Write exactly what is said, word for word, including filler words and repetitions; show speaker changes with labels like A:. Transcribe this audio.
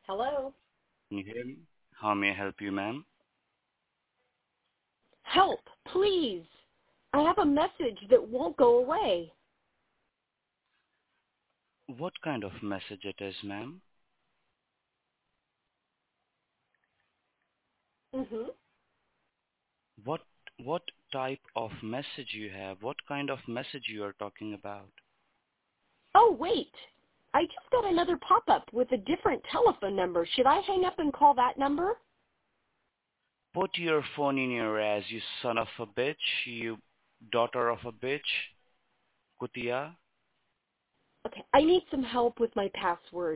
A: Hello?
B: Can you hear me? How may I help you, ma'am?
A: Help, please. I have a message that won't go away.
B: What kind of message it is, ma'am?
A: Mm-hmm.
B: What what type of message you have? What kind of message you are talking about?
A: Oh, wait. I just got another pop-up with a different telephone number. Should I hang up and call that number?
B: Put your phone in your ass, you son of a bitch, you daughter of a bitch, Kutia.
A: Okay, I need some help with my password.